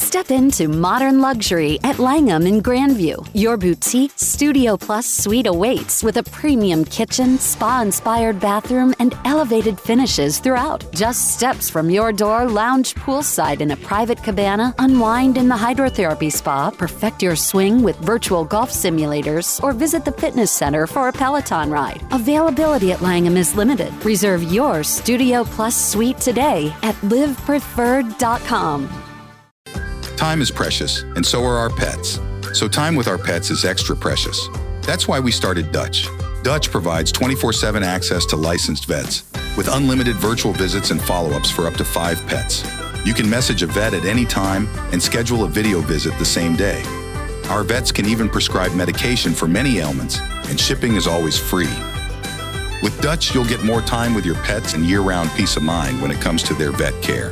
Step into modern luxury at Langham in Grandview. Your boutique Studio Plus suite awaits with a premium kitchen, spa-inspired bathroom, and elevated finishes throughout. Just steps from your door, lounge poolside in a private cabana, unwind in the hydrotherapy spa, perfect your swing with virtual golf simulators, or visit the fitness center for a Peloton ride. Availability at Langham is limited. Reserve your Studio Plus suite today at livepreferred.com. Time is precious, and so are our pets. So time with our pets is extra precious. That's why we started Dutch. Dutch provides 24/7 access to licensed vets with unlimited virtual visits and follow-ups for up to 5 pets. You can message a vet at any time and schedule a video visit the same day. Our vets can even prescribe medication for many ailments, and shipping is always free. With Dutch, you'll get more time with your pets and year-round peace of mind when it comes to their vet care.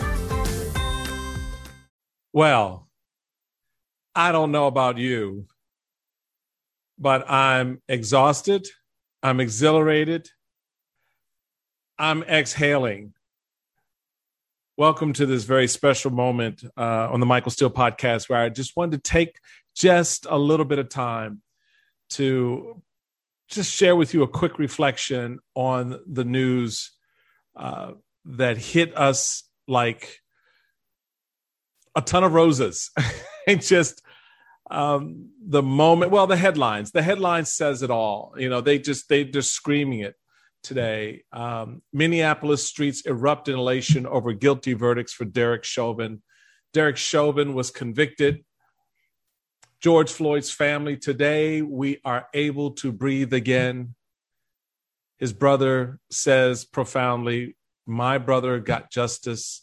Well, I don't know about you, but I'm exhausted, I'm exhilarated, I'm exhaling. Welcome to this very special moment on the Michael Steele podcast, where I just wanted to take just a little bit of time to just share with you a quick reflection on the news that hit us like a ton of roses. And just the moment, well, the headlines says it all. You know, they're just screaming it today. Minneapolis streets erupt in elation over guilty verdicts for Derek Chauvin. Derek Chauvin was convicted. George Floyd's family, today we are able to breathe again. His brother says profoundly, my brother got justice.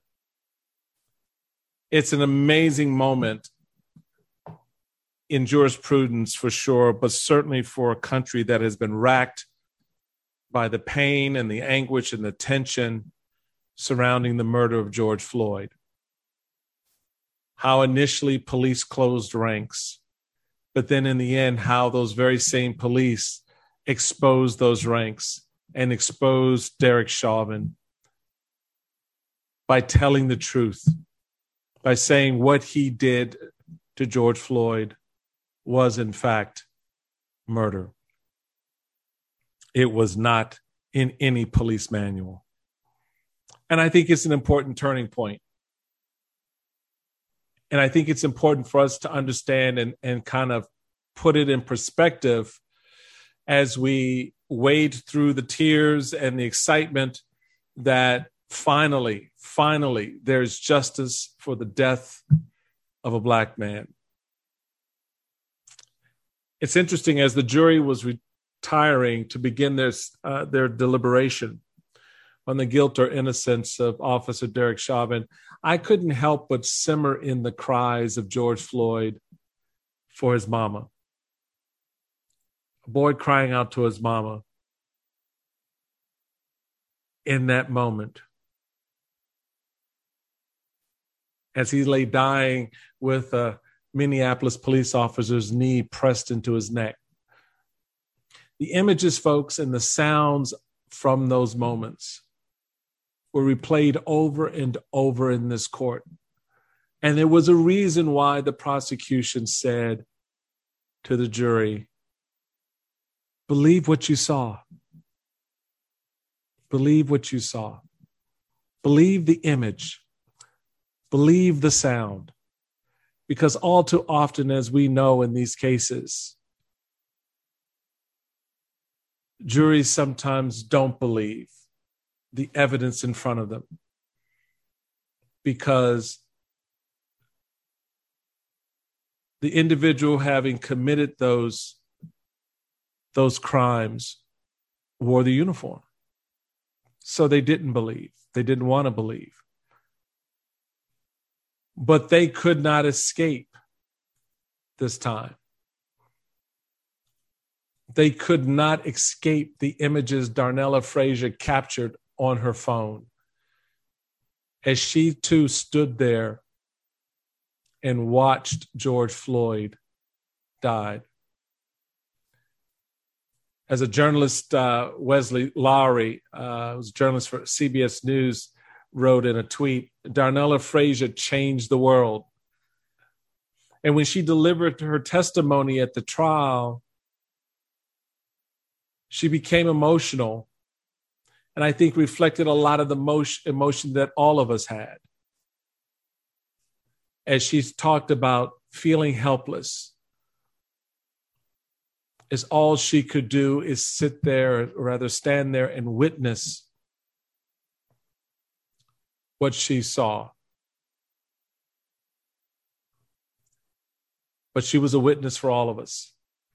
It's an amazing moment in jurisprudence for sure, but certainly for a country that has been racked by the pain and the anguish and the tension surrounding the murder of George Floyd. How initially police closed ranks, but then in the end, how those very same police exposed those ranks and exposed Derek Chauvin by telling the truth, by saying what he did to George Floyd was in fact murder. It was not in any police manual. And I think it's an important turning point. And I think it's important for us to understand and kind of put it in perspective as we wade through the tears and the excitement that finally, there's justice for the death of a Black man. It's interesting, as the jury was retiring to begin their deliberation on the guilt or innocence of Officer Derek Chauvin, I couldn't help but simmer in the cries of George Floyd for his mama. A boy crying out to his mama in that moment as he lay dying with a Minneapolis police officer's knee pressed into his neck. The images, folks, and the sounds from those moments were replayed over and over in this court. And there was a reason why the prosecution said to the jury, believe what you saw. Believe what you saw. Believe the image. Believe the sound. Because all too often, as we know in these cases, juries sometimes don't believe the evidence in front of them because the individual having committed those crimes wore the uniform. So they didn't believe. They didn't want to believe. But they could not escape this time. They could not escape the images Darnella Frazier captured on her phone as she too stood there and watched George Floyd die. As a journalist, Wesley Lowery, who's a journalist for CBS News, wrote in a tweet, Darnella Frazier changed the world. And when she delivered her testimony at the trial, she became emotional, and I think reflected a lot of the emotion that all of us had. As she talked about feeling helpless, as all she could do is sit there, or rather stand there and witness what she saw. But she was a witness for all of us.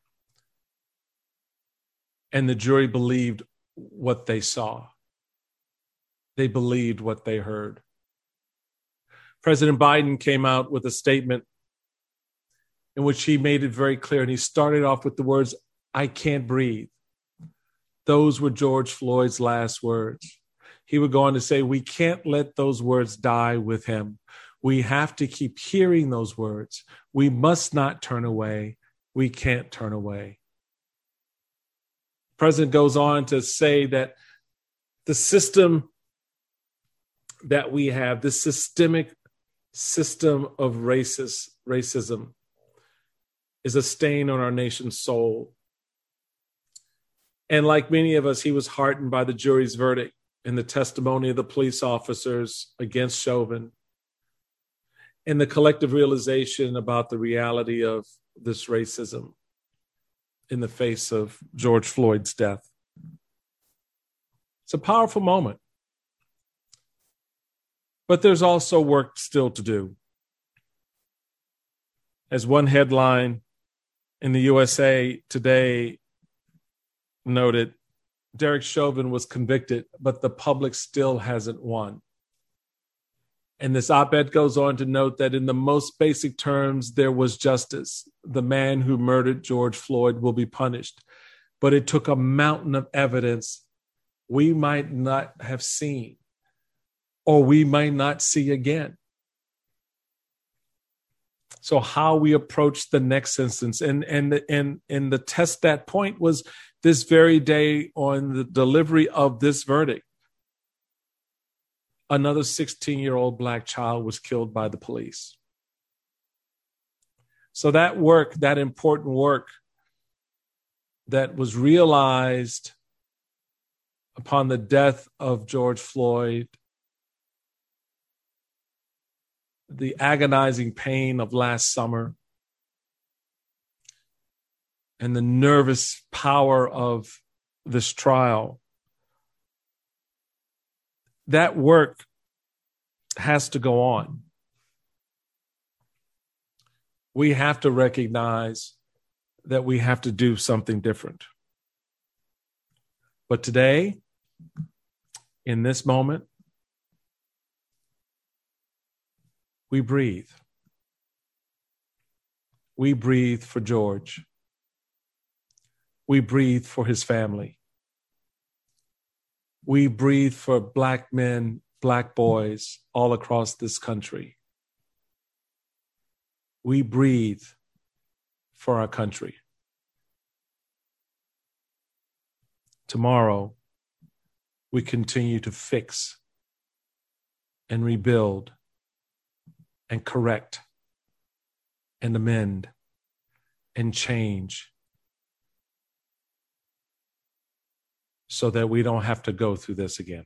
And the jury believed what they saw. They believed what they heard. President Biden came out with a statement in which he made it very clear, and he started off with the words, "I can't breathe." Those were George Floyd's last words. He would go on to say, we can't let those words die with him. We have to keep hearing those words. We must not turn away. We can't turn away. The president goes on to say that the system that we have, this systemic system of racism, is a stain on our nation's soul. And like many of us, he was heartened by the jury's verdict and the testimony of the police officers against Chauvin, and the collective realization about the reality of this racism in the face of George Floyd's death. It's a powerful moment. But there's also work still to do. As one headline in the USA Today noted, Derek Chauvin was convicted, but the public still hasn't won. And this op-ed goes on to note that in the most basic terms, there was justice. The man who murdered George Floyd will be punished. But it took a mountain of evidence we might not have seen, or we might not see again. So how we approach the next instance, and the test that point was this very day on the delivery of this verdict. Another 16-year-old Black child was killed by the police. So that work, that important work that was realized upon the death of George Floyd, the agonizing pain of last summer, and the nervous power of this trial, that work has to go on. We have to recognize that we have to do something different. But today, in this moment, we breathe. We breathe for George. We breathe for his family. We breathe for Black men, Black boys all across this country. We breathe for our country. Tomorrow, we continue to fix and rebuild and correct and amend and change so that we don't have to go through this again.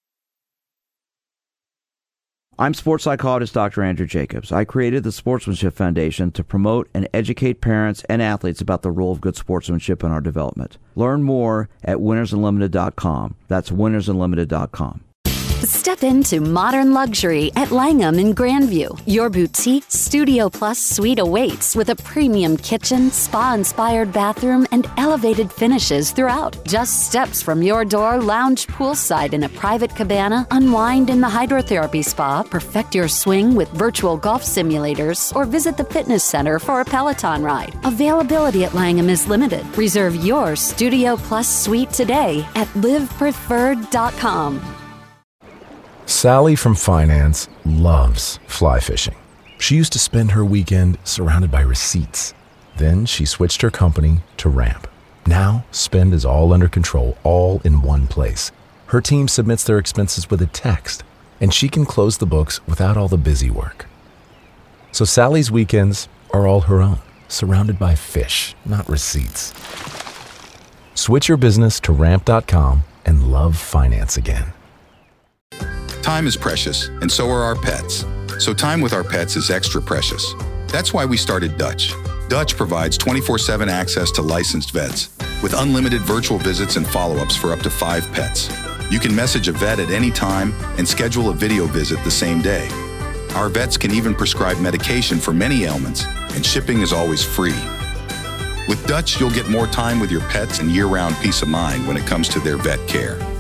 I'm sports psychologist Dr. Andrew Jacobs. I created the Sportsmanship Foundation to promote and educate parents and athletes about the role of good sportsmanship in our development. Learn more at winnersunlimited.com. That's winnersunlimited.com. Step into modern luxury at Langham in Grandview. Your boutique Studio Plus suite awaits with a premium kitchen, spa-inspired bathroom, and elevated finishes throughout. Just steps from your door, lounge poolside in a private cabana, unwind in the hydrotherapy spa, perfect your swing with virtual golf simulators, or visit the fitness center for a Peloton ride. Availability at Langham is limited. Reserve your Studio Plus suite today at livepreferred.com. Sally from finance loves fly fishing. She used to spend her weekend surrounded by receipts. Then she switched her company to Ramp. Now, spend is all under control, all in one place. Her team submits their expenses with a text, and she can close the books without all the busy work. So Sally's weekends are all her own, surrounded by fish, not receipts. Switch your business to Ramp.com and love finance again. Time is precious, and so are our pets. So time with our pets is extra precious. That's why we started Dutch. Dutch provides 24/7 access to licensed vets with unlimited virtual visits and follow-ups for up to 5 pets. You can message a vet at any time and schedule a video visit the same day. Our vets can even prescribe medication for many ailments, and shipping is always free. With Dutch, you'll get more time with your pets and year-round peace of mind when it comes to their vet care.